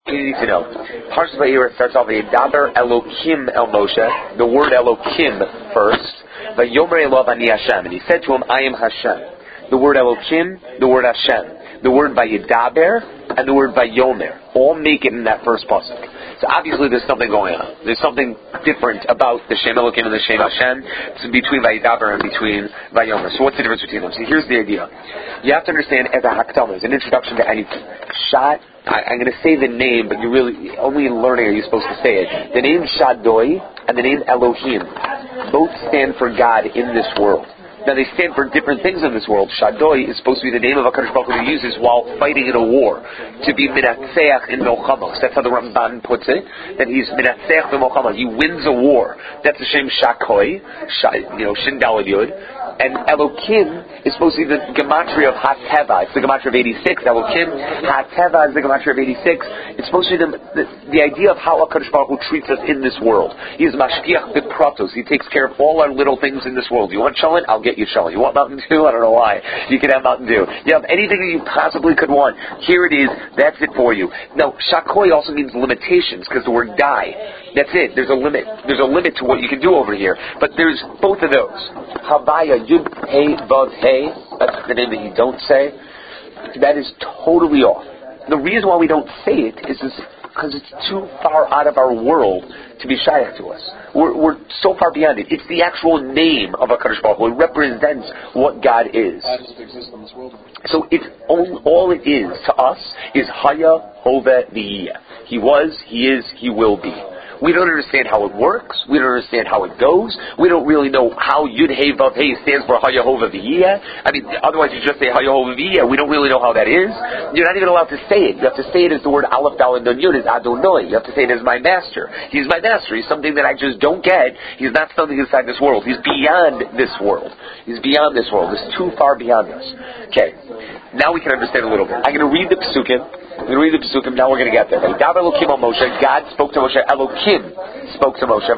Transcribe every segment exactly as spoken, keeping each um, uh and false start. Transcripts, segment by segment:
You need to know. Parshas Vayera starts off with Daber Elokim El Moshe, the word Elokim first. Vayomer Elov Ani Hashem, and he said to him, I am Hashem. The word Elokim, the word Hashem, the word Vayedaber, and the word Vayomer all make it in that first pasuk. So obviously there's something going on. There's something different about the Shem Elokim and the Shem Hashem. It's between Vayedaber and between Vayomer. So what's the difference between them? So here's the idea. You have to understand as a Hakdama, as an introduction to anything. Shad, I, I'm going to say the name, but you really, only in learning are you supposed to say it. The name Shaddai and the name Elohim both stand for God in this world. Now they stand for different things in this world. Shaddai is supposed to be the name of HaKadosh Baruch Hu he uses while fighting in a war, to be Menatzeach in Milchamos. That's how the Ramban puts it, that he's Menatzeach in Milchamos. He wins a war. That's the Shem Shakoi, you know, Shin Daled Yud. And Elokim is supposed to be the gematria of Hateva. It's the gematria of eighty-six. Elokim, Hateva is the gematria of eighty-six. It's supposed to be the, the, the idea of how HaKadosh Baruch Hu treats us in this world. He is Mashkiach B'Pratos. He takes care of all our little things in this world. You want Shalom? I'll get you Shalom. You want Mountain Dew? I don't know why. You can have Mountain Dew. You have anything that you possibly could want. Here it is. That's it for you. Now, Shakoi also means limitations, because the word die. That's it. There's a limit. There's a limit to what you can do over here. But there's both of those. Havaya, Yud, Hey, Vav, Hey. That's the name that you don't say. That is totally off. The reason why we don't say it is because it's too far out of our world to be shaykh to us. We're, we're so far beyond it. It's the actual name of HaKadosh Baruch Hu. It represents what God is. How does it exist in this world? So it's all, all it is to us is Haya Hove V'Yiyeh. He was, he is, he will be. We don't understand how it works. We don't understand how it goes. We don't really know how Yud Hey Vav Hey stands for Hayahova V'Yiyeh. I mean, otherwise you just say Hayahova V'Yiyeh. We don't really know how that is. You're not even allowed to say it. You have to say it as the word Aleph Dal and Nun Yud is Adonai. You have to say it as my master. He's my master. He's something that I just don't get. He's not something inside this world. He's beyond this world. He's beyond this world. He's too far beyond us. Okay. Now we can understand a little bit. I'm going to read the Pesukim. I'm going to read the Pesukim. Now we're going to get there. God spoke to Moshe. Elokim spoke to Moshe.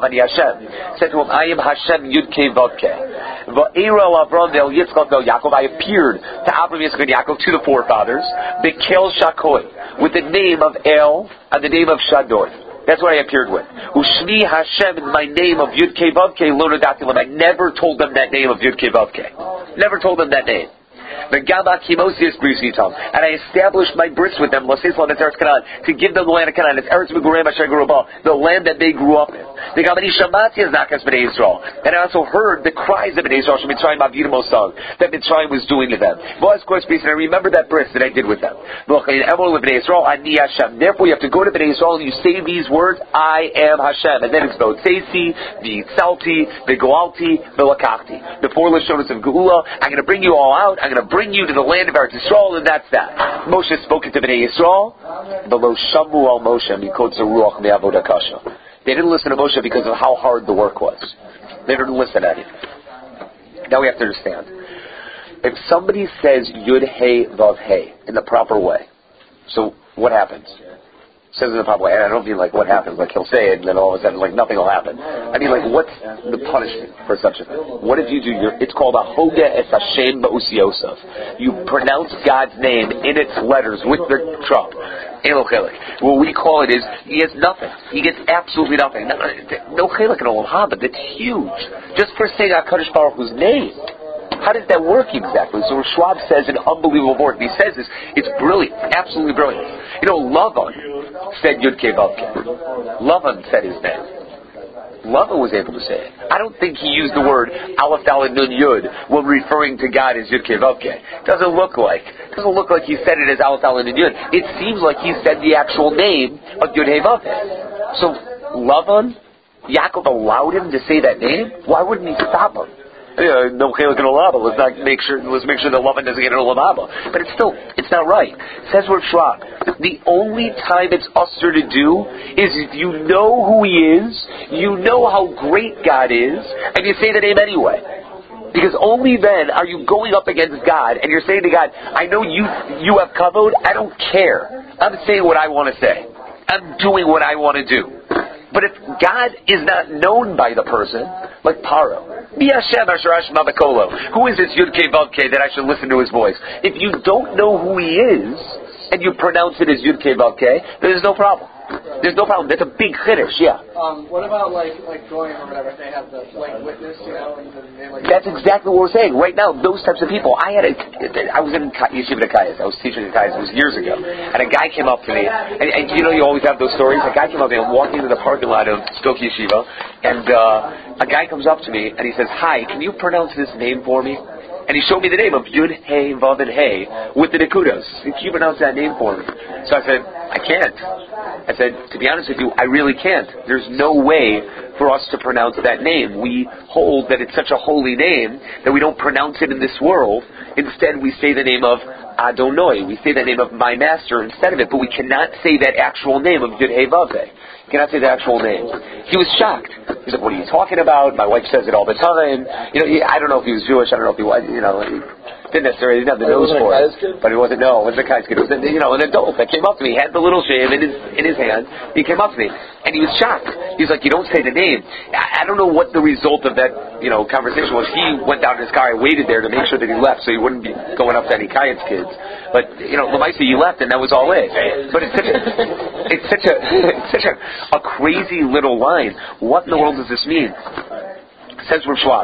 Said to him, I am Hashem Yud Kei Vav Kei. I appeared to Abraham, Yitzchak, and Yaakov, to the forefathers, Bekel Shakoi, with the name of El and the name of Shaddai. That's what I appeared with. Ushmi Hashem, in my name of Yud Kei Vav Kei, Lo Nodati Lam. I never told them that name of Yud Kei Vav Kei. Never told them that name. And I established my bris with them, to give them the land of Canaan, it's Eretz Megureim Asher Grew Ba, the land that they grew up in. And I also heard the cries of Bnei Yisrael, that Mitzrayim was doing to them. And I remember that bris that I did with them. Therefore you have to go to Bnei Yisrael and you say these words, I am Hashem. And then it's V'Otzesi, V'Yitzalti, V'Goalti, V'Lakachti. The four Lashonos of Geula. I'm going to bring you all out. I'm going to bring you to the land of Eretz Yisrael, and that's that. Moshe spoke it to Bnei Yisrael. V'lo shamu al Moshe mikotz haruach me'avodah kasha. They didn't listen to Moshe because of how hard the work was. They didn't listen at him. Now we have to understand. If somebody says Yud Hey Vav Hey in the proper way, so what happens? Says in the proper way, and I don't mean like what happens, like he'll say it and then all of a sudden like nothing will happen. I mean like what's the punishment for such a thing? What if you do your, it's called a Hoga Es Hashem Ba'usi Yosef. You pronounce God's name in its letters with the trump. Elo chelik. What we call it is, he gets nothing. He gets absolutely nothing. No chelik in Olam Haba, that's huge. Just for saying HaKadosh Baruch Hu's name. How does that work exactly? So Schwab says an unbelievable word. He says this, it's brilliant, absolutely brilliant. You know, Lavan said Yud Kei Vav Kei. Lavan said his name. Lavan was able to say it. I don't think he used the word Aleph Dalet Nun Yud when referring to God as Yud Kei Vav Kei. Doesn't look like. Doesn't look like he said it as Aleph Dalet Nun Yud. It seems like he said the actual name of Yud Kei Vav Kei. So Lavan, Yaakov allowed him to say that name. Why wouldn't he stop him? Yeah, no chelik in Olam Haba. Let's not make sure. Let's make sure that Lavan doesn't get in Olam Haba. But it's still, it's not right. It says word Schwab. The only time it's usher to do is if you know who He is, you know how great God is, and you say the name anyway. Because only then are you going up against God, and you're saying to God, "I know you, you have kavod. I don't care. I'm saying what I want to say. I'm doing what I want to do." But if God is not known by the person, like Paro, who is this Yud Kei Vav Kei that I should listen to his voice? If you don't know who he is, and you pronounce it as Yud Kei Vav Kei, there's no problem. There's no problem. That's a big chiddush, yeah. Um, what about like like Goyim or whatever? If they have the like witness, you know, and they like. That's exactly what we're saying. Right now, those types of people. I had a, I was in Yeshiva Kayas. I was teaching at Kayas. It was years ago, and a guy came up to me, and, and you know, you always have those stories. A guy came up to me. I'm walking into the parking lot of Skokie Yeshiva, and uh, a guy comes up to me and he says, "Hi, can you pronounce this name for me?" And he showed me the name of Yud Hey Vav and Hey with the Nekudos. Can you pronounce that name for me? So I said, I can't. I said, to be honest with you, I really can't. There's no way for us to pronounce that name. We hold that it's such a holy name that we don't pronounce it in this world. Instead, we say the name of Adonai. We say the name of my master instead of it, but we cannot say that actual name of Yud Hey Vav Hey. Cannot say the actual name. He was shocked. He's like, "What are you talking about? My wife says it all the time." You know, he, I don't know if he was Jewish. I don't know if he was. You know, he didn't necessarily didn't have the nose for it. But it wasn't. No, it wasn't a Kai's kid. It was, you know, an adult that came up to me. He had the little shave in his in his hand. He came up to me, and he was shocked. He's like, "You don't say the name." I, I don't know what the result of that, you know, conversation was. He went down in his car. I waited there to make sure that he left, so he wouldn't be going up to any Kai's kids. But you know, Lamaisi, he left, and that was all it. But it's such a, it's such a, it's such a, a crazy little line. What in the world does this mean? Says Rav Schwab,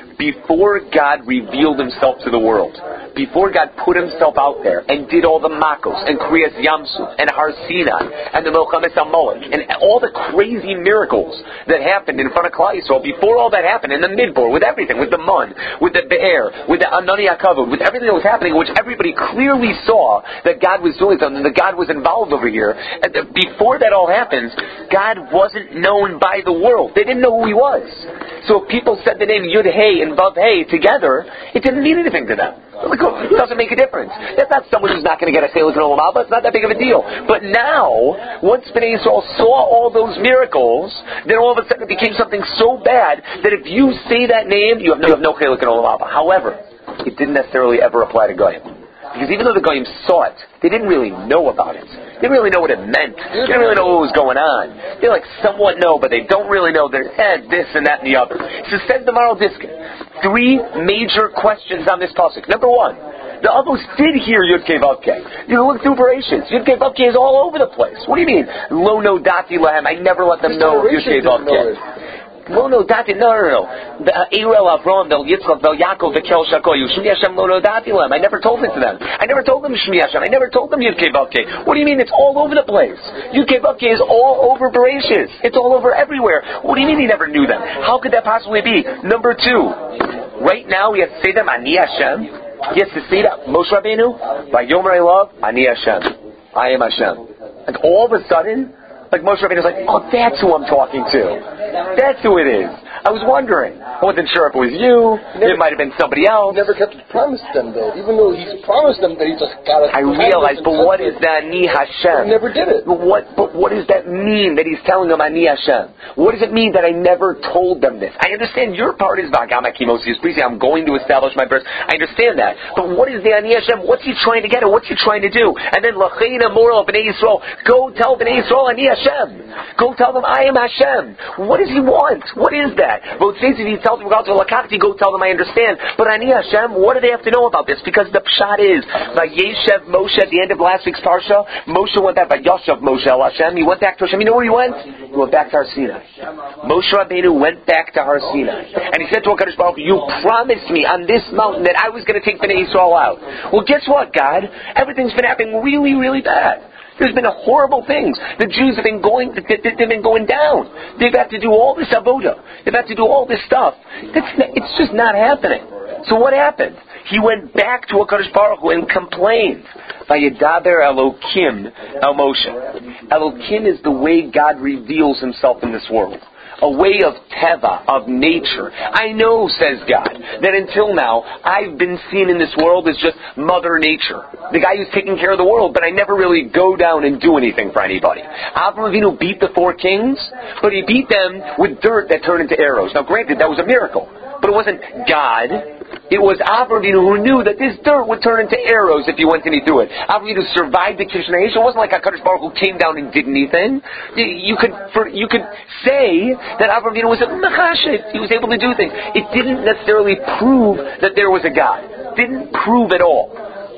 before God revealed himself to the world, before God put himself out there and did all the Makos and Kriyas Yamsuf and Har Sinai and the Milchames HaMolech and all the crazy miracles that happened in front of Klal Yisrael, before all that happened in the Midbar, with everything, with the Mun, with the Be'er, with the Anani HaKavod, with everything that was happening, which everybody clearly saw that God was doing something, that God was involved over here. And before that all happens, God wasn't known by the world. They didn't know who he was. So if people said the name Yud Hey and Vav Hey together, it didn't mean anything to them. It doesn't make a difference. That's not someone who's not going to get a Selik and Olam Haba. It's not that big of a deal. But now, once Bnei Yisrael saw all those miracles, then all of a sudden it became something so bad that if you say that name, you have no, you have no Selik and Olam Haba. However, it didn't necessarily ever apply to Goyim. Because even though the Goyim saw it, they didn't really know about it. They didn't really know what it meant. They didn't really know what was going on. They like somewhat know, but they don't really know. They're eh, this and that and the other. So says the Maral Diskin, three major questions on this pasuk. Number one, the Avos did hear Yud Kei Vav Kei. You look through Bereshit. Yud Kei Vav Kei is all over the place. What do you mean? Lo no dati lahem. I never let them know Yud Kei Vav Kei. Lo no dati, no, no, no. The Eirel Avram, Bel Yitzchak, Bel Yaakov, Bekel Shakoyu. Shmi Hashem lo no dati lahem. I never told it to them. I never told them Shmi Hashem. I never told them Yud Kei Vav Kei. What do you mean? It's all over the place. Yud Kei Vav Kei is all over Bereshit. It's all over everywhere. What do you mean he never knew them? How could that possibly be? Number two, right now we have to say them Ani Hashem. He has to say that Moshe Rabbeinu, by Yomer I love, Ani Hashem. I am Hashem. And all of a sudden, like Moshe Rabbeinu is like, oh, that's who I'm talking to. That's who it is. I was wondering. I wasn't sure if it was you. Never, it might have been somebody else. He never kept his promise to them, though. Even though he's promised them that he just got it. I realize, but what is that Ani Hashem? He never did it. But what, but what does that mean that he's telling them Ani Hashem? What does it mean that I never told them this? I understand your part is Vagama Kimosius Prisi. I'm going to establish my birth. I understand that. But what is the Ani Hashem? What's he trying to get at? What's he trying to do? And then L'cheina moral of Bnei Yisrael. Go tell Bnei Yisrael Ani Hashem. Go tell them I am Hashem. What does he want? What is that? But it says if he tells them to Lakakti, go tell them I understand. But Ani Hashem, what do they have to know about this? Because the pshat is Vayeshev Moshe at the end of last week's parsha. Moshe went back. Vayoshev Moshe El Hashem. He went back to Hashem. You know where he went? He went back to Har Sinai. Moshe Rabbeinu went back to Har Sinai, and he said to HaKadosh Baruch Hu, "You promised me on this mountain that I was going to take Bnei Yisrael out." Well, guess what, God? Everything's been happening really, really bad. There's been horrible things. The Jews have been going, they've been going down. They've had to do all this avoda. They've had to do all this stuff. It's, it's just not happening. So what happened? He went back to HaKadosh Baruch Hu and complained. Vayedaber Elokim El Moshe. Elokim is the way God reveals himself in this world. A way of teva, of nature. I know, says God, that until now, I've been seen in this world as just Mother Nature. The guy who's taking care of the world, but I never really go down and do anything for anybody. Avraham Avinu beat the four kings, but he beat them with dirt that turned into arrows. Now granted, that was a miracle. But it wasn't God. It was Avraham Avinu who knew that this dirt would turn into arrows if he went and he threw it. Avraham Avinu survived the Kishnei Eish. It wasn't like HaKadosh Baruch Hu came down and did anything. You could for, you could say that Avraham Avinu was a mechashet. He was able to do things. It didn't necessarily prove that there was a God. It didn't prove at all.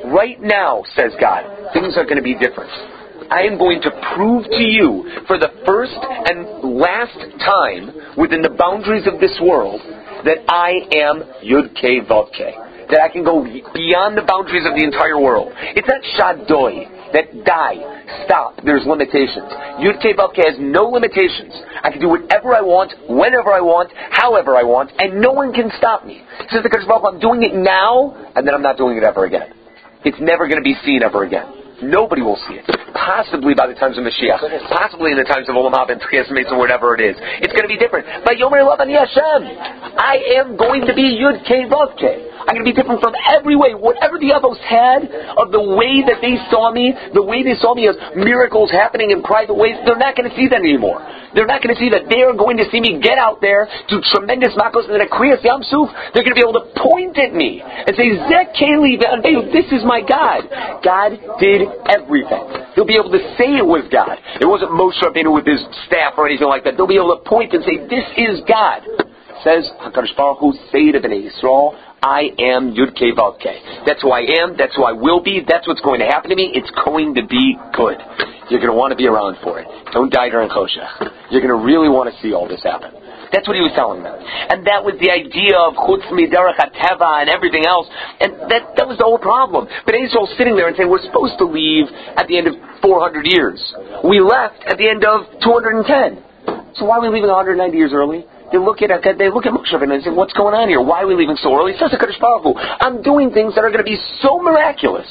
Right now, says God, things are going to be different. I am going to prove to you for the first and last time within the boundaries of this world that I am Yud Kei Vav Kei. That I can go beyond the boundaries of the entire world. It's not Shadoi, that die, stop, there's limitations. Yud Kei Vav Kei has no limitations. I can do whatever I want, whenever I want, however I want, and no one can stop me. Says the Kadosh Baruch Hu, I'm doing it now, and then I'm not doing it ever again. It's never going to be seen ever again. Nobody will see it. Possibly by the times of Mashiach. Possibly in the times of Olam Haba and Tchias Meitz or whatever it is. It's going to be different. But Yomer Elav Ani Hashem. I am going to be Yud Kei Vav Kei. I'm going to be different from every way. Whatever the Avos had of the way that they saw me, the way they saw me as miracles happening in private ways, they're not going to see that anymore. They're not going to see that. They are going to see me get out there, do tremendous makos, and then at Kriyas Yam Suf, they're going to be able to point at me and say, Zek Keli Ve'anvehu, this is my God. God did everything. They'll be able to say it was God. It wasn't Moshe Rabbeinu with his staff or anything like that. They'll be able to point and say, this is God. Says HaKadosh Baruch Hu, say to Bnei Yisrael, I am Yud Kei Vav Kei. That's who I am. That's who I will be. That's what's going to happen to me. It's going to be good. You're going to want to be around for it. Don't die during Choshech. You're going to really want to see all this happen. That's what he was telling them. And that was the idea of Chutz Miderech HaTeva and everything else. And that, that was the whole problem. But Israel sitting there and saying, we're supposed to leave at the end of four hundred years. We left at the end of two hundred ten. So why are we leaving one hundred ninety years early? They look at they look at Moshe Rabbeinu and say, what's going on here? Why are we leaving so early? Says the Kadosh Baruch Hu, I'm doing things that are going to be so miraculous.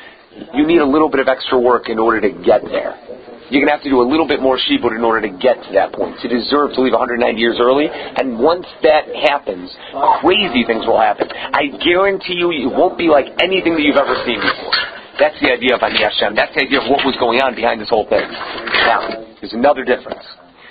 You need a little bit of extra work in order to get there. You're going to have to do a little bit more shibud in order to get to that point, to deserve to leave one hundred ninety years early. And once that happens, crazy things will happen. I guarantee you, it won't be like anything that you've ever seen before. That's the idea of Ani Hashem. That's the idea of what was going on behind this whole thing. Now, there's another difference.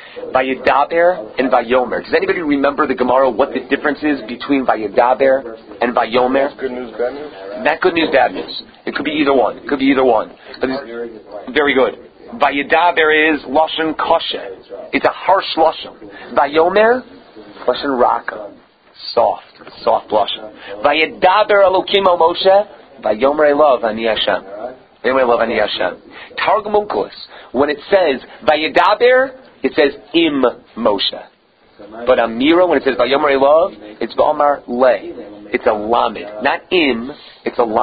Vayedaber and Vayomer. Does anybody remember the Gemara, what the difference is between Vayedaber and Vayomer? Good news, bad news? Not good news, bad news. It could be either one. It could be either one. But it's very good. Vayedaber is Lashon Koshe. It's a harsh Lashon. Vayomer, Lashon Raka. Soft. Soft Lashon. Vayedaber Elokim al Moshe. Vayomer Elav Ani Hashem. Vayomer Elav Ani Hashem. Targum Onkelos. When it says Vayedaber, it says Im Moshe. But Amira, when it says Vayomer Elav, it's V'amar Le. It's a Lamed. Not Im, it's a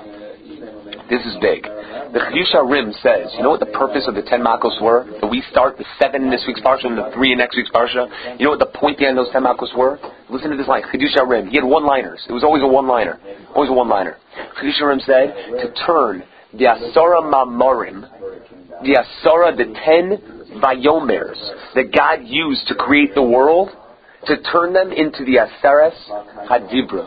Lamed. This is big. The Chiddush HaRim says, you know what the purpose of the ten makos were? That we start the seven in this week's parsha and the three in next week's parsha. You know what the point behind those ten makos were? Listen to this line. Chiddush HaRim. He had one-liners. It was always a one-liner. Always a one-liner. Chiddush HaRim said to turn the Asara Mamorim, the Asara, the ten Vayomers that God used to create the world, to turn them into the Aseres Hadibros.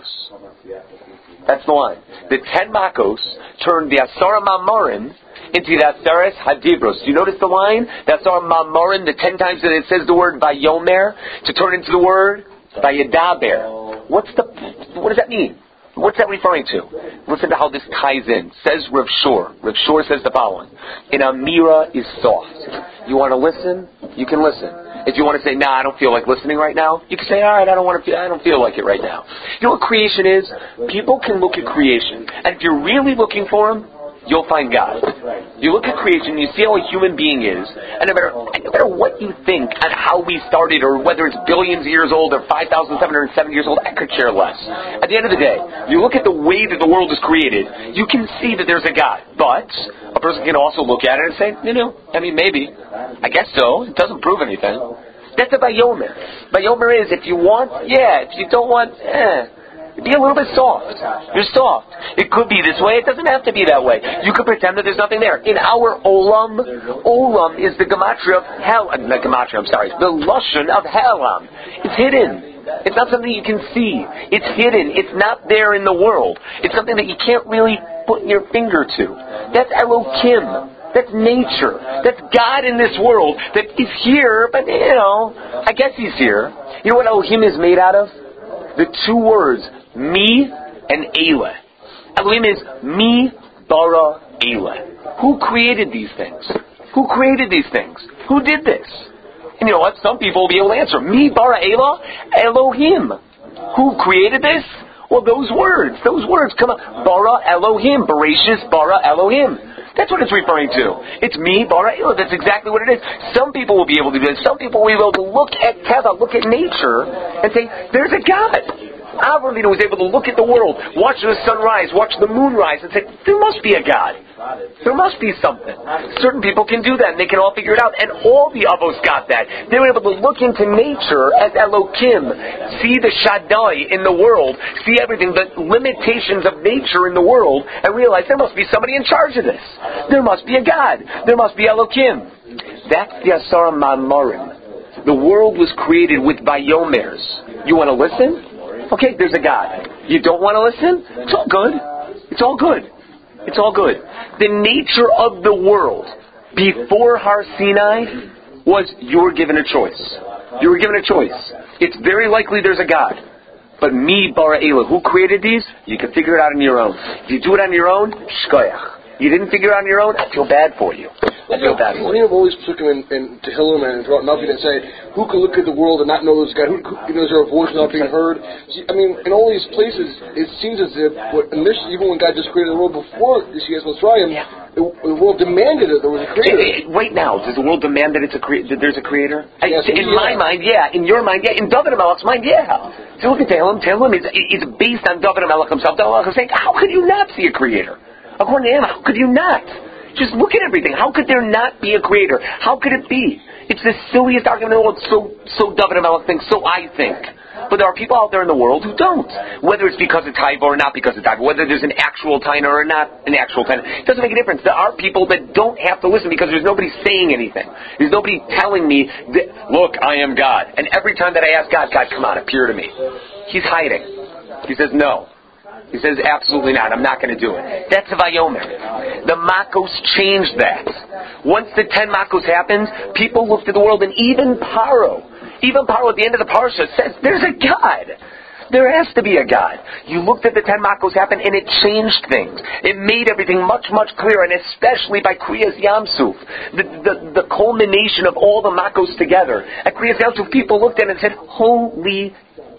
That's the line. The ten makos turned the Asara Mamorim into the Aseres Hadibros. Do you notice the line? The Asara Mamorim, the ten times that it says the word Vayomer, to turn into the word Vayedaber. What's the, what does that mean? What's that referring to? Listen to how this ties in. Says Rav Shor. Rav Shor says the following. An Amira is soft. You want to listen? You can listen. If you want to say, nah, I don't feel like listening right now, you can say, all right, I don't want to feel, I don't feel like it right now. You know what creation is? People can look at creation, and if you're really looking for Him, you'll find God. You look at creation, you see how a human being is, and no matter, no matter what you think on how we started, or whether it's billions of years old or five thousand seven hundred seven years old, I could care less. At the end of the day, you look at the way that the world is created, you can see that there's a God. But a person can also look at it and say, you know, I mean, maybe. I guess so. It doesn't prove anything. That's a Vayomer. Vayomer is, if you want, yeah. If you don't want, eh. Be a little bit soft. You're soft. It could be this way. It doesn't have to be that way. You could pretend that there's nothing there. In our Olam, Olam is the gematria of hell. Uh, not gematria, I'm sorry. The Lashon of Helam. It's hidden. It's not something you can see. It's hidden. It's not there in the world. It's something that you can't really put your finger to. That's Elokim. That's nature. That's God in this world that is here, but, you know, I guess He's here. You know what Elohim is made out of? The two words, me and Eile. Elohim is me, bara, Eile. Who created these things? Who created these things? Who did this? And you know what? Some people will be able to answer. Me, bara, Eile, Elohim. Who created this? Well, those words, those words come up. Bara Elohim, Bereshis Bara Elohim. That's what it's referring to. It's me, Bara Elohim. That's exactly what it is. Some people will be able to do this. Some people will be able to look at Teva, look at nature, and say, there's a God. Avraham Avinu was able to look at the world, watch the sun rise, watch the moon rise, and say, there must be a God. There must be something. Certain people can do that, and they can all figure it out. And all the Avos got that. They were able to look into nature as Elokim, see the Shaddai in the world, see everything, the limitations of nature in the world, and realize there must be somebody in charge of this. There must be a God. There must be Elokim. That's the Asara Ma'amarim. The world was created with Vayomers. You want to listen? Okay, there's a God. You don't want to listen? It's all good. It's all good. It's all good. The nature of the world before Har Sinai was you were given a choice. You were given a choice. It's very likely there's a God. But me, Bara Elah, who created these? You can figure it out on your own. If you do it on your own, shkoyach. You didn't figure it out on your own, I feel bad for you. I feel bad for you. We have always put him in, in Tehillim and throughout nothing and say, who can look at the world and not know this guy? Who, who you know, is there a voice not being heard? See, I mean, in all these places, it seems as if, what initially, even when God just created the world before Yeshua Mitzrayim, yeah. the, the world demanded it. There was a creator. Right now, does the world demand that it's a cre- that there's a creator? Yes, I, in yeah. my mind, yeah. In your mind, yeah. In David HaMelech's mind, yeah. So look at Tehillim. Tehillim is, is based on David HaMelech himself. David HaMelech is saying, how could you not see a creator? According to him, how could you not? Just look at everything. How could there not be a creator? How could it be? It's the silliest argument in the world. So, so David HaMelech thinks, so I think. But there are people out there in the world who don't. Whether it's because of Taiva or not because of Taiva. Whether there's an actual Taina or not an actual Taina. It doesn't make a difference. There are people that don't have to listen because there's nobody saying anything. There's nobody telling me, that, look, I am God. And every time that I ask God, God, come on, appear to me. He's hiding. He says, no. He says, absolutely not. I'm not going to do it. That's a Vayomer. The Makos changed that. Once the ten Makos happened, people looked at the world, and even Paro, even Paro at the end of the Parsha says, there's a God. There has to be a God. You looked at the ten Makos happen, and it changed things. It made everything much, much clearer, and especially by Kriyas Yamsuf, the, the, the culmination of all the Makos together. At Kriyas Yamsuf, people looked at it and said, holy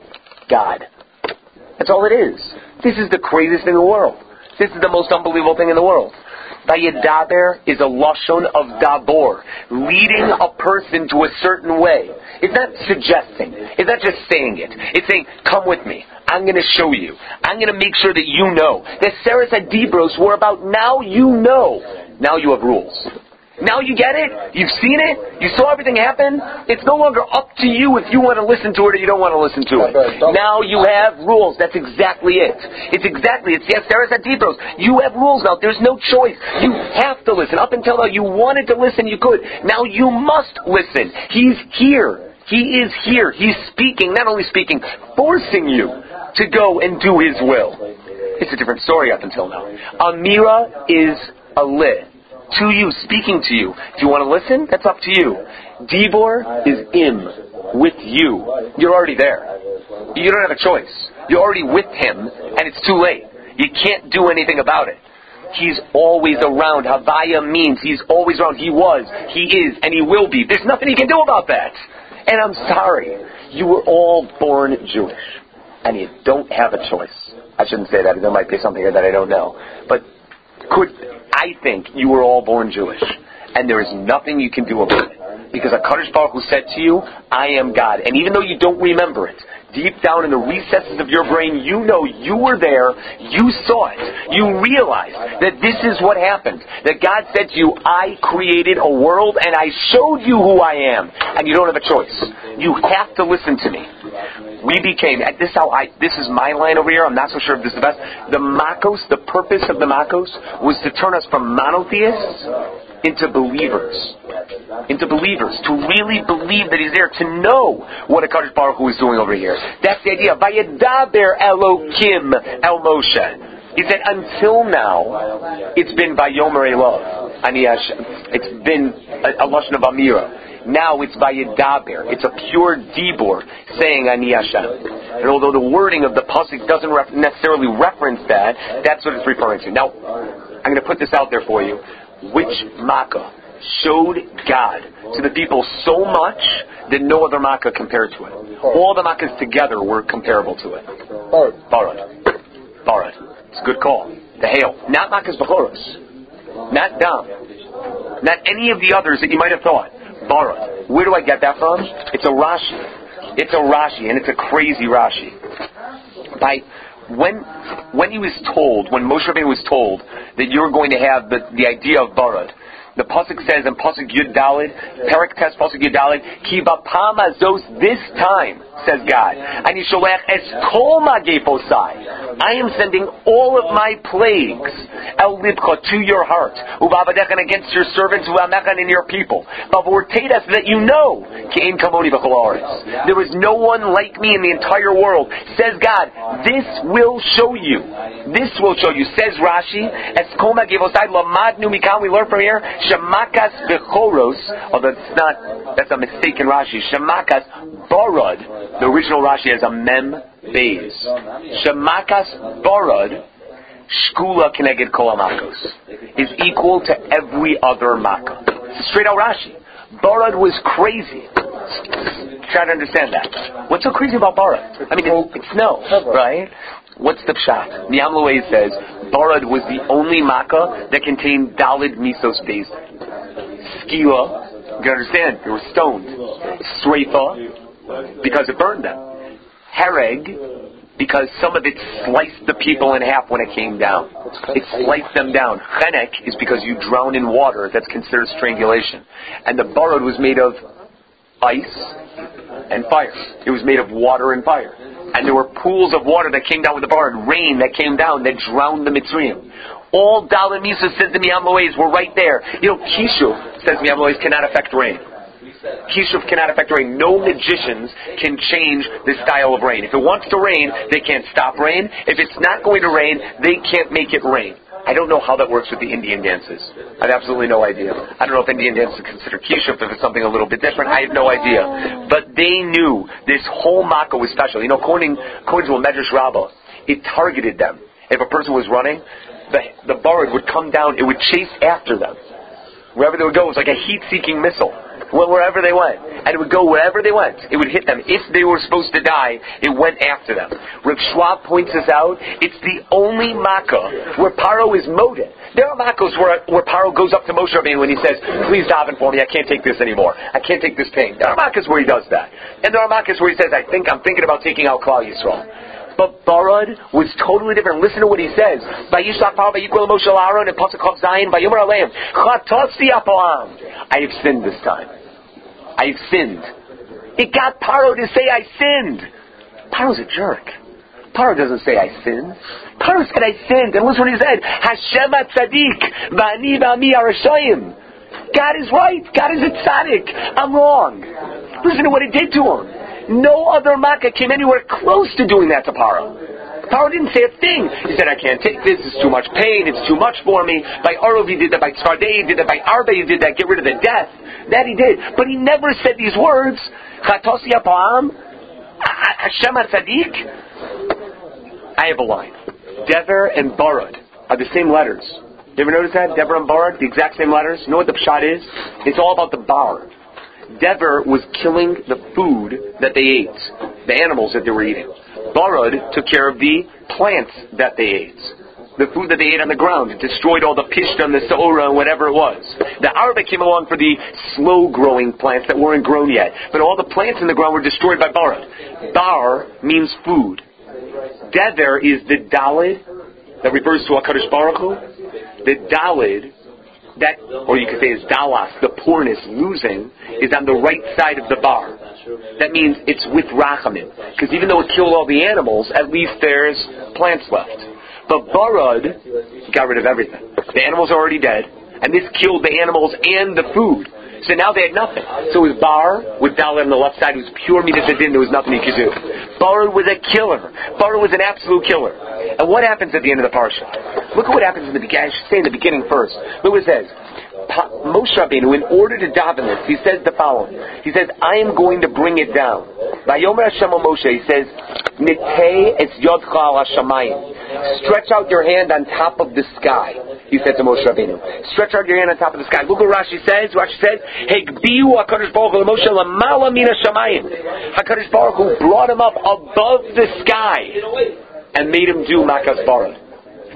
God. That's all it is. This is the craziest thing in the world. This is the most unbelievable thing in the world. Vayedaber is a lashon of dabor, leading a person to a certain way. It's not suggesting. It's not just saying it. It's saying, come with me. I'm going to show you. I'm going to make sure that you know. The Seres Adibros were about now you know. Now you have rules. Now you get it? You've seen it? You saw everything happen? It's no longer up to you if you want to listen to it or you don't want to listen to it. Now you have rules. That's exactly it. It's exactly it. Yes, there is that Debros. You have rules now. There's no choice. You have to listen. Up until now you wanted to listen, you could. Now you must listen. He's here. He is here. He's speaking, not only speaking, forcing you to go and do His will. It's a different story up until now. Amira is a lit. To you, speaking to you. Do you want to listen? That's up to you. Dibor is im, with you. You're already there. You don't have a choice. You're already with Him, and it's too late. You can't do anything about it. He's always around. Havaya means He's always around. He was, He is, and He will be. There's nothing you can do about that. And I'm sorry. You were all born Jewish, and you don't have a choice. I shouldn't say that. There might be something here that I don't know. But could... I think you were all born Jewish, and there is nothing you can do about it. Because HaKadosh Baruch Hu said to you, I am God. And even though you don't remember it, deep down in the recesses of your brain, you know you were there, you saw it, you realized that this is what happened. That God said to you, I created a world, and I showed you who I am. And you don't have a choice. You have to listen to me. We became, at this how I, this is my line over here, I'm not so sure if this is the best. The Makos, the purpose of the Makos was to turn us from monotheists into believers. Into believers. To really believe that He's there. To know what HaKadosh Baruch Hu is doing over here. That's the idea. Vayedaber Elokim El Moshe. He said, until now, it's been Vayomer Elov. It's been a, a lashon of Amira. Now it's Vayedaber. It's a pure dibur saying Ani Hashem. And although the wording of the pasuk doesn't ref- necessarily reference that, that's what it's referring to. Now, I'm going to put this out there for you. Which Makkah showed God to the people so much that no other Makkah compared to it? All the Makkahs together were comparable to it. Barad. It's a good call. The hail. Not Makas Bechoros. Not Dam. Not any of the others that you might have thought. Barad. Where do I get that from? It's a Rashi. It's a Rashi, and it's a crazy Rashi. By when when he was told, when Moshe Rabbeinu was told that you're going to have the, the idea of Barad, the pasuk says in pasuk Yud Daled, Perek Tes pasuk Yud Daled, Ki bapam azos, this time, says God, Ani sholech es kol magefosai. I am sending all of my plagues, el libcha, to your heart, uvavadechan, against your servants, uvamechan, in your people, bavortedas, that you know, ki ein kamoni b'chol haaretz. There is no one like me in the entire world. Says God, this will show you. This will show you. Says Rashi, es kol magefosai lamadnu mikan. We learn from here, shemakas bechoros. Oh, that's not. That's a mistake in Rashi. Shemakas barad. The original Rashi has a mem beis. Shemakas barad shkula keneged kol hamakos is equal to every other makkah. Straight out Rashi. Barad was crazy. Try to understand that. What's so crazy about Barad? I mean, it's, it's snow, right? What's the pshat? Niam Loay says Barad was the only makkah that contained dalid misos beis. Skila, you can understand, they were stoned. Sreifa, because it burned them. Hereg, because some of it sliced the people in half when it came down. It sliced them down. Chenek is because you drown in water. That's considered strangulation. And the barad was made of ice and fire. It was made of water and fire. And there were pools of water that came down with the barad, rain that came down that drowned the Mitzrayim. All Daled Misos, says the Miyam Loays, were right there. You know, Kishuv, says Miyam Loays, cannot affect rain. Kishuv cannot affect rain. No magicians can change the style of rain. If it wants to rain, they can't stop rain. If it's not going to rain, they can't make it rain. I don't know how that works with the Indian dances. I have absolutely no idea. I don't know if Indian dances are considered Kishuv, if it's something a little bit different. I have no idea. But they knew this whole makkah was special. You know, according, according to a Medrash Rabbah, it targeted them. If a person was running, the, the barad would come down, it would chase after them. Wherever they would go, it was like a heat-seeking missile. Wherever they went. And it would go wherever they went. It would hit them. If they were supposed to die, it went after them. Rav Schwab points this out. It's the only makkah where Paro is moded. There are makkahs where, where Paro goes up to Moshe Rabbeinu and he says, please daven for me, I can't take this anymore. I can't take this pain. There are makkahs where he does that. And there are makkahs where he says, I think I'm thinking about taking out Klal Yisrael. But Barad was totally different. Listen to what he says. Vayishlach Paro vayikol Moshe Aaron and pasuk Chav Zayin vayomer aleim Chatotzi apa'am. I have sinned this time. I have sinned. It got Paro to say I sinned. Paro's a jerk. Paro doesn't say I sinned. Paro said I sinned. And listen what he said. Hashem tzaddik v'ani v'ami arashayim. God is right. God is a tzaddik. I'm wrong. Listen to what it did to him. No other makkah came anywhere close to doing that to Paro. Paro didn't say a thing. He said, I can't take this. It's too much pain. It's too much for me. By Arov he did that. By Tzfardei he did that. By Arba he did that. Get rid of the death. That he did. But he never said these words. Chatosi apa'am. Hashem HaTzadik. I have a line. Dever and Barad are the same letters. You ever notice that? Dever and Barad, the exact same letters. You know what the pshat is? It's all about the bar. Dever was killing the food that they ate, the animals that they were eating. Barad took care of the plants that they ate, the food that they ate on the ground. It destroyed all the pishta and the saora and whatever it was. The arba came along for the slow-growing plants that weren't grown yet. But all the plants in the ground were destroyed by Barad. Bar means food. Dever is the dalid that refers to HaKadosh Baruch Hu. The dalid, that, or you could say is dalas, the poorness, losing, is on the right side of the bar. That means it's with rachamim. Because even though it killed all the animals, at least there's plants left. But Barad got rid of everything. The animals are already dead, and this killed the animals and the food. So now they had nothing. So it was Bar, with Dalet on the left side, it was pure midas hadin, there was nothing he could do. Barad was a killer. Barad was an absolute killer. And what happens at the end of the parsha? Look at what happens in the beginning. I should say in the beginning first. Look what it says. Moshe Rabbeinu, in order to daven this, he says the following. He says, I am going to bring it down. Vayomer Hashem al Moshe, he says, Nitei es yodcha al hashamayim. Stretch out your hand on top of the sky. He said to Moshe Rabbeinu. Stretch out your hand on top of the sky. Look what Rashi says. Rashi says, Hegbiu HaKadosh Baruch Hu Moshe lamala min hashamayim. HaKadosh Baruch Hu brought him up above the sky and made him do Makas Barad.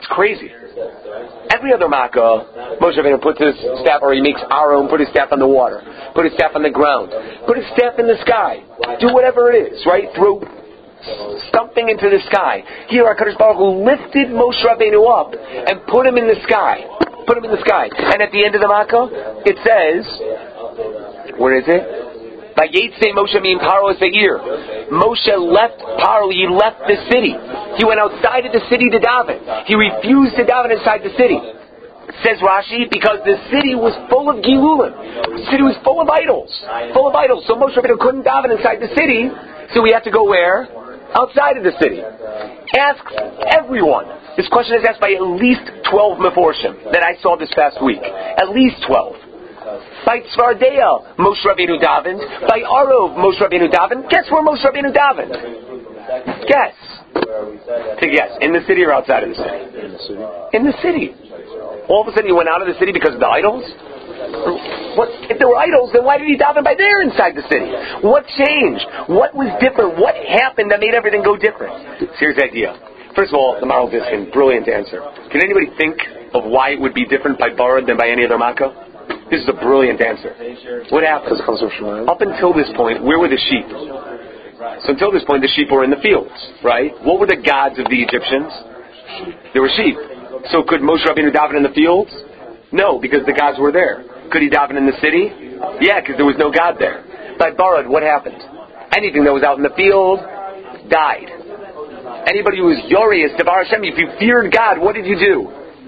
It's crazy. Every other makkah, Moshe Rabbeinu puts his staff, or he makes Aaron put his staff on the water, put his staff on the ground, put his staff in the sky, do whatever it is, right? Throw something into the sky. Here, HaKadosh Baruch Hu lifted Moshe Rabbeinu up and put him in the sky. Put him in the sky. And at the end of the makkah, it says, where is it? Vayetze Moshe min Paro Seir. Moshe left Paro, he left the city. He went outside of the city to daven. He refused to daven inside the city. Says Rashi, because the city was full of Gilulim. The city was full of idols. Full of idols. So Moshe Rabbeinu couldn't daven inside the city, so we had to go where? Outside of the city. Ask everyone. This question is asked by at least twelve Meforshim that I saw this past week. At least twelve. By Tzvardea, Moshe Rabbeinu davened. By Arov, Moshe Rabbeinu davened. Guess where Moshe Rabbeinu davened? Guess. Take a guess. In the city or outside of the city? In the city. In the city. All of a sudden he went out of the city because of the idols? What, if there were idols, then why did he daven by there inside the city? What changed? What was different? What happened that made everything go different? So here's the idea. First of all, the Maral Diskin, brilliant answer. Can anybody think of why it would be different by Barad than by any other makkah? This is a brilliant answer. What happened? Up until this point, where were the sheep? So until this point, the sheep were in the fields, right? What were the gods of the Egyptians? They were sheep. So could Moshe Rabbeinu daven in the fields? No, because the gods were there. Could he daven in the city? Yeah, because there was no God there. By Barad, what happened? Anything that was out in the field died. Anybody who was Yorius, Devar Hashem, if you feared God, what did you do?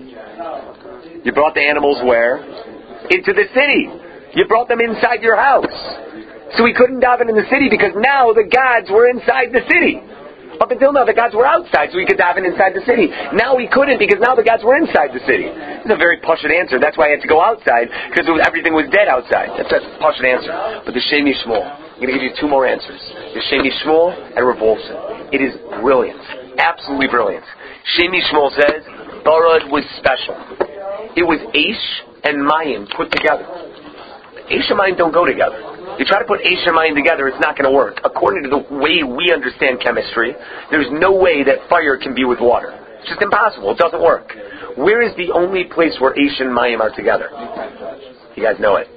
You brought the animals where? Into the city. You brought them inside your house. So he couldn't daven in the city because now the gods were inside the city. Up until now, the gods were outside, so he could daven inside the city. Now he couldn't because now the gods were inside the city. It's a very pashut answer. That's why he had to go outside, because everything was dead outside. That's a pashut answer. But the Shem Yishmol, I'm going to give you two more answers. The Shem Yishmol and Rav Wolfson. It is brilliant. Absolutely brilliant. Shem Yishmol says, Barad was special. It was Aish and Mayim put together. Aish and Mayim don't go together. You try to put Aish and Mayim together, it's not going to work. According to the way we understand chemistry, there's no way that fire can be with water. It's just impossible. It doesn't work. Where is the only place where Aish and Mayim are together? You guys know it.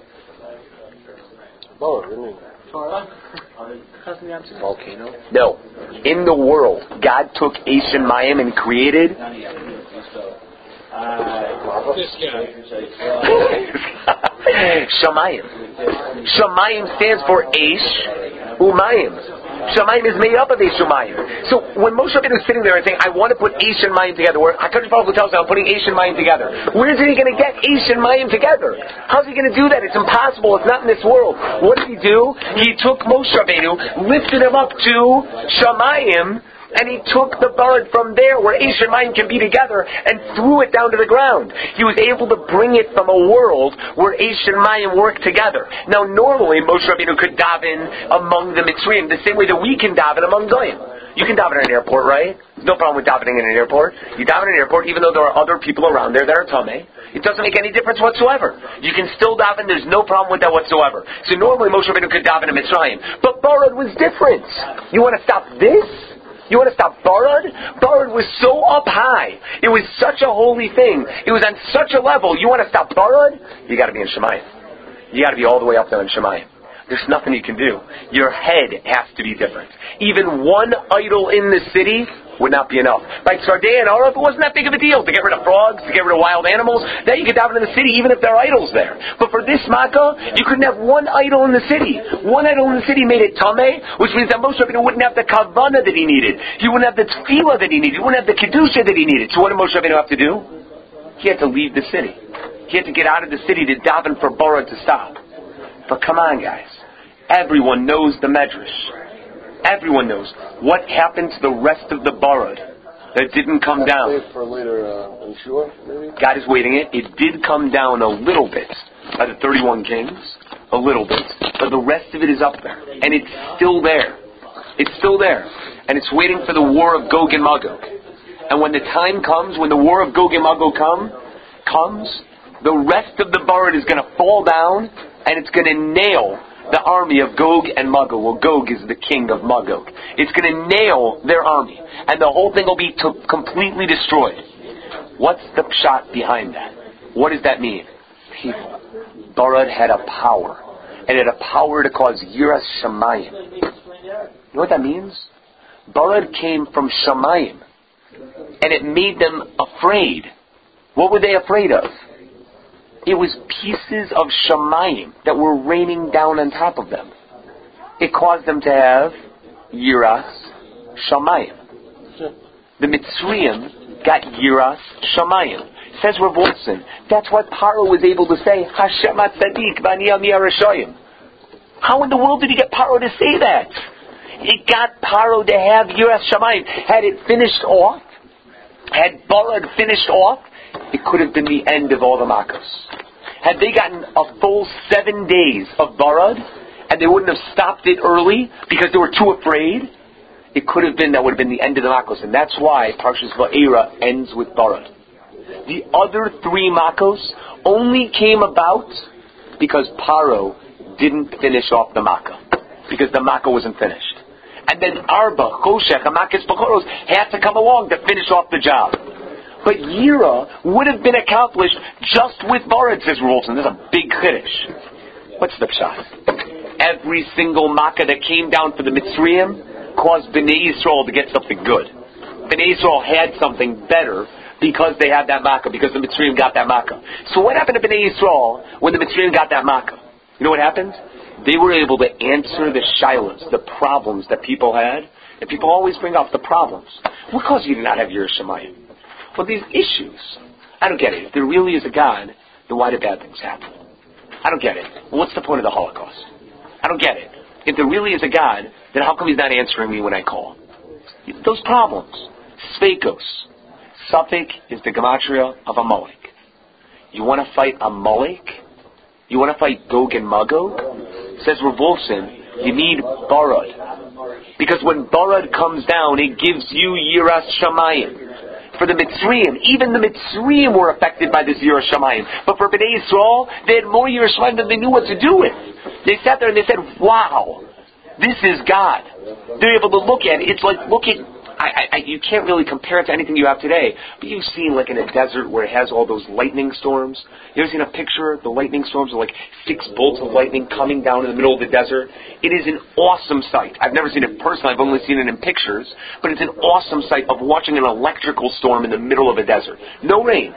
Oh, really? Volcano? No. In the world, God took Aish and Mayim and created... Uh, this guy. Shamayim. Shamayim stands for Aish Umayim. Shamayim is made up of Aish Umayim. So when Moshe Rabbeinu is sitting there and saying, I want to put Aish and Mayim together, where HaKadosh Baruch Hu tells him, I'm putting Aish and Mayim together. Where is he going to get Aish and Mayim together? How's he going to do that? It's impossible. It's not in this world. What did he do? He took Moshe Rabbeinu, lifted him up to Shamayim, and he took the bird from there where Aish and Mayim can be together and threw it down to the ground. He was able to bring it from a world where Aish and Mayim work together. Now normally Moshe Rabbeinu could daven among the Mitzrayim the same way that we can daven among Goyim. You can daven in an airport, right? There's no problem with davening in an airport. You daven in an airport even though there are other people around there that are Tameh. It doesn't make any difference whatsoever. You can still daven, there's no problem with that whatsoever. So normally Moshe Rabbeinu could daven in Mitzrayim. But Barad was different. You want to stop this? You want to stop Barad? Barad was so up high. It was such a holy thing. It was on such a level. You want to stop Barad? You got to be in Shemayim. You got to be all the way up there in Shemayim. There's nothing you can do. Your head has to be different. Even one idol in the city would not be enough. Like Tzvardea and Arav, it wasn't that big of a deal to get rid of frogs, to get rid of wild animals. That you could daven in the city even if there are idols there. But for this makkah, you couldn't have one idol in the city. One idol in the city made it tameh, which means that Moshe Rabbeinu wouldn't have the kavanah that he needed. He wouldn't have the tefillah that he needed. He wouldn't have the kedusha that he needed. So what did Moshe Rabbeinu have to do? He had to leave the city. He had to get out of the city to daven for Barad to stop. But come on, guys. Everyone knows the Medrash. Everyone knows what happened to the rest of the Barad that didn't come down. Wait for later, uh, in Shua, maybe? God is waiting it. It did come down a little bit by the thirty-one kings, a little bit, but the rest of it is up there, and it's still there. It's still there, and it's waiting for the war of Gog and Magog. And when the time comes, when the war of Gog and Magog come, comes, the rest of the Barad is going to fall down, and it's going to nail the army of Gog and Magog. Well, Gog is the king of Magog. It's going to nail their army, and the whole thing will be to- completely destroyed. What's the pshat behind that? What does that mean? People. Barad had a power. And it had a power to cause Yiras Shamayim. You know what that means? Barad came from Shamayim. And it made them afraid. What were they afraid of? It was pieces of Shamayim that were raining down on top of them. It caused them to have Yiras Shamayim. The Mitzrayim got Yiras Shamayim. Says Rav Wolfson, that's what Paro was able to say, Hashem HaTzadik v'ani Ami HaRashayim. How in the world did he get Paro to say that? It got Paro to have Yiras Shamayim. Had it finished off, had Barad finished off, it could have been the end of all the Makkos. Had they gotten a full seven days of Barad, and they wouldn't have stopped it early because they were too afraid, it could have been, that would have been the end of the Makkos. And that's why Parshas Va'era ends with Barad. The other three Makkos only came about because Paro didn't finish off the Makkah. Because the Makkah wasn't finished. And then Arba, Choshech, and Makkos Bachoros had to come along to finish off the job. But Yira would have been accomplished just with Barad, says Rolson. This is a big chiddush. What's the pshat? Every single Makkah that came down for the Mitzrayim caused Bnei Yisrael to get something good. Bnei Yisrael had something better because they had that Makkah, because the Mitzrayim got that Makkah. So what happened to Bnei Yisrael when the Mitzrayim got that Makkah? You know what happened? They were able to answer the shilas, the problems that people had. And people always bring up the problems. What caused you to not have Yiras Shamayim? Well, these issues. I don't get it. If there really is a God, then why did bad things happen? I don't get it. Well, what's the point of the Holocaust? I don't get it. If there really is a God, then how come he's not answering me when I call? Those problems. Sveikos. Suffolk is the gematria of Amalek. You want to fight Amalek? You want to fight Gog and Magog? Says Rav Wolfson, you need Barad. Because when Barad comes down, it gives you Yiras Shamayim. For the Mitzrayim, even the Mitzrayim were affected by this Yiras Shamayim. But for Bnei Yisrael, they had more Yiras Shamayim than they knew what to do with. They sat there and they said, wow, this is God. They're able to look at it. It's like, look at, I, I, you can't really compare it to anything you have today, but you've seen like in a desert where it has all those lightning storms. You ever seen a picture? The lightning storms are like six bolts of lightning coming down in the middle of the desert. It is an awesome sight. I've never seen it personally. I've only seen it in pictures, but it's an awesome sight of watching an electrical storm in the middle of a desert. No rain.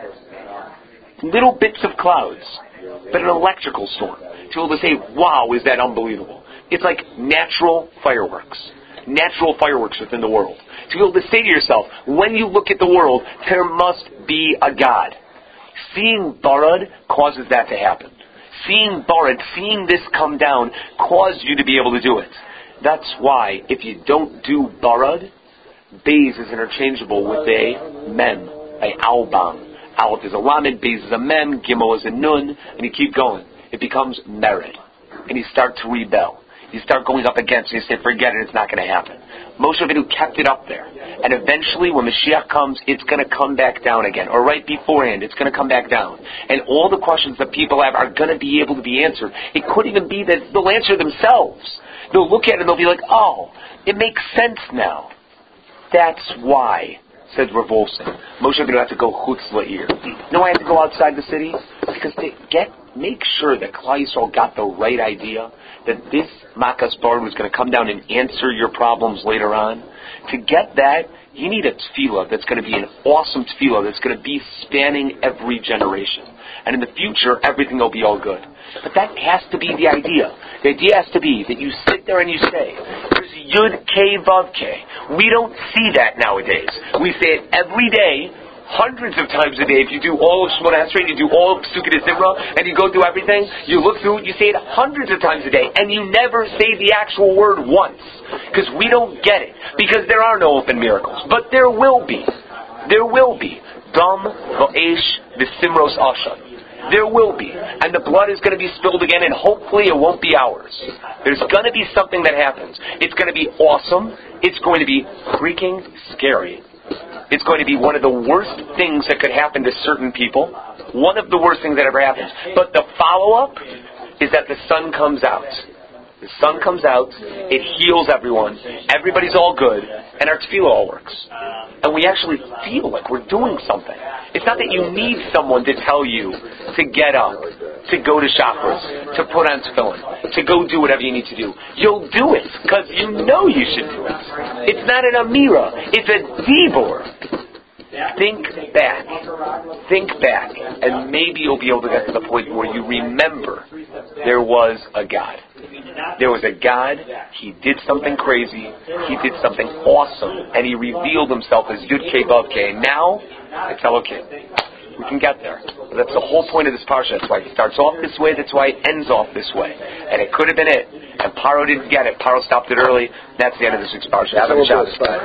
Little bits of clouds, but an electrical storm. To be able to say, wow, is that unbelievable. It's like natural fireworks. Natural fireworks within the world. To be able to say to yourself, when you look at the world, there must be a God. Seeing Barad causes that to happen. Seeing Barad, seeing this come down, caused you to be able to do it. That's why, if you don't do Barad, Beis is interchangeable with a Mem, a Albam. Aleph is a Lamed, Beis is a Mem, Gimel is a Nun, and you keep going. It becomes Mered. And you start to rebel. You start going up against it, you say, forget it, it's not going to happen. Moshe Rabbeinu kept it up there. And eventually, when Mashiach comes, it's going to come back down again. Or right beforehand, it's going to come back down. And all the questions that people have are going to be able to be answered. It could even be that they'll answer themselves. They'll look at it and they'll be like, oh, it makes sense now. That's why, said Rav Wolfson, Moshe Rabbeinu had to go chutz la'ir. You know why I had to go outside the city? Because they get, make sure that Klal Yisrael got the right idea, that this Makas Barad was going to come down and answer your problems later on. To get that, you need a tefillah that's going to be an awesome tefillah that's going to be spanning every generation. And in the future, everything will be all good. But that has to be the idea. The idea has to be that you sit there and you say, there's Yud K Vav K. We don't see that nowadays. We say it every day, hundreds of times a day. If you do all of Shemona Esrei, you do all of Sukkot Zimra, and you go through everything, you look through it, you say it hundreds of times a day, and you never say the actual word once. Because we don't get it. Because there are no open miracles. But there will be. There will be. Dam va'esh v'simros ashan. There will be. And the blood is going to be spilled again, and hopefully it won't be ours. There's going to be something that happens. It's going to be awesome. It's going to be freaking scary. It's going to be one of the worst things that could happen to certain people. One of the worst things that ever happens. But the follow-up is that the sun comes out. The sun comes out, it heals everyone, everybody's all good, and our tefillah all works. And we actually feel like we're doing something. It's not that you need someone to tell you to get up, to go to chakras, to put on tefillin, to go do whatever you need to do. You'll do it because you know you should do it. It's not an amira. It's a dibur. Think back. Think back. And maybe you'll be able to get to the point where you remember there was a God. There was a God. He did something crazy. He did something awesome. And he revealed himself as Yud-Kei Vav-Kei. Now, it's Elokim. We can get there. But that's the whole point of this parsha. That's why it starts off this way. That's why it ends off this way. And it could have been it. And Paro didn't get it. Paro stopped it early. That's the end of this week's parsha. Have a good Shabbos.